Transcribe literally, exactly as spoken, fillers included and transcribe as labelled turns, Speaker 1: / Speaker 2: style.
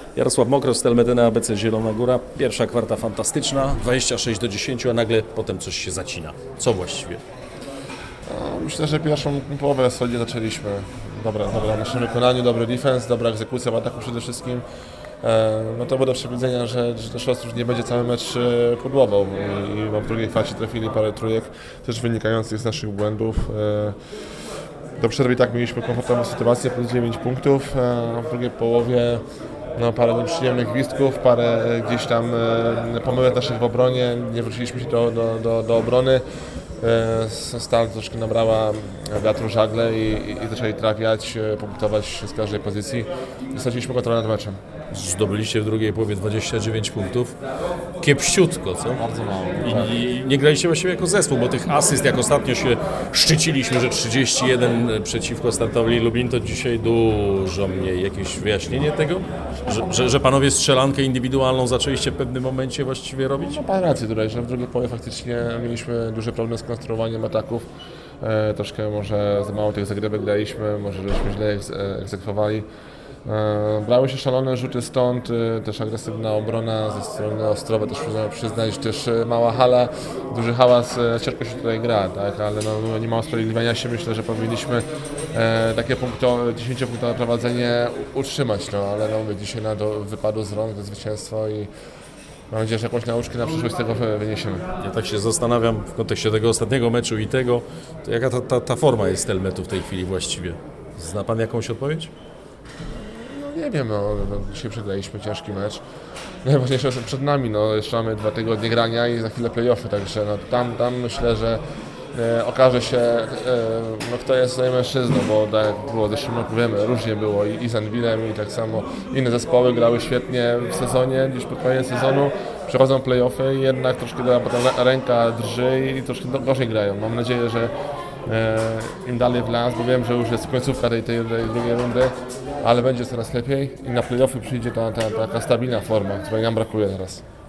Speaker 1: Jarosław Mokros, Stelmedyna, A B C Zielona Góra. Pierwsza kwarta fantastyczna, dwadzieścia sześć do dziesięciu, a nagle potem coś się zacina. Co właściwie?
Speaker 2: No, myślę, że pierwszą połowę solidnie zaczęliśmy. Dobra, dobra w naszym wykonaniu, dobry defense, dobra egzekucja w ataku przede wszystkim. No to było do przewidzenia, że, że też Ostrów nie będzie cały mecz pudłował i w drugiej kwarcie trafili parę trójek, też wynikających z naszych błędów. Do przerwy i tak mieliśmy komfortową sytuację, plus dziewięć punktów, a w drugiej połowie no, parę nieprzyjemnych gwizdków, parę gdzieś tam pomyłek naszych w obronie, nie wróciliśmy się do, do, do, do obrony. Stal troszkę nabrała wiatru żagle i, i zaczęli trafiać, punktować z każdej pozycji i straciliśmy kontrolę nad meczem.
Speaker 1: Zdobyliście w drugiej połowie dwadzieścia dziewięć punktów. Kiepściutko, co?
Speaker 2: Bardzo mało.
Speaker 1: I,
Speaker 2: tak.
Speaker 1: I nie graliście właściwie jako zespół, bo tych asyst, jak ostatnio się szczyciliśmy, że trzydzieści jeden przeciwko Startowi Lubin, to dzisiaj dużo mniej. Jakieś wyjaśnienie tego? Że, że, że panowie strzelankę indywidualną zaczęliście w pewnym momencie właściwie robić?
Speaker 2: No, pan racji tutaj, że w drugiej połowie faktycznie mieliśmy duży problem z konstruowaniem ataków. E, troszkę może za mało tych zagrywek graliśmy, może żeśmy źle egz- egzekwowali. E, brały się szalone rzuty stąd, e, też agresywna obrona ze strony Ostrowa, też przyznać, też mała hala, duży hałas, e, ciężko się tutaj gra, tak? Ale no, nie ma usprawiedliwiania się, myślę, że powinniśmy e, takie punkto, dziesięciopunktowe prowadzenie utrzymać, no ale no, mówię, dzisiaj na do, wypadło z rąk to zwycięstwo i mam nadzieję, że jakąś nauczkę na przyszłość z tego wyniesiemy.
Speaker 1: Ja tak się zastanawiam w kontekście tego ostatniego meczu i tego, to jaka ta, ta, ta forma jest Stelmetu w tej chwili właściwie? Zna pan jakąś odpowiedź?
Speaker 2: No, nie wiem, no, no, dzisiaj przegraliśmy ciężki mecz. Najważniejsze jest przed nami, no, jeszcze mamy dwa tygodnie grania i za chwilę play-offy, także no, tam, tam myślę, że e, okaże się, e, no, kto jest tutaj mężczyzną, bo tak jak było w zeszłym roku, wiemy, różnie było i, i z Anwilem i tak samo inne zespoły grały świetnie w sezonie, gdzieś pod koniec sezonu przechodzą play-offy i jednak troszkę potem ręka drży i troszkę gorzej grają. Mam nadzieję, że e, im dalej w las, bo wiem, że już jest końcówka tej, tej, tej drugiej rundy, ale będzie coraz lepiej i na play-offy przyjdzie ta, ta taka stabilna forma, której nam brakuje teraz.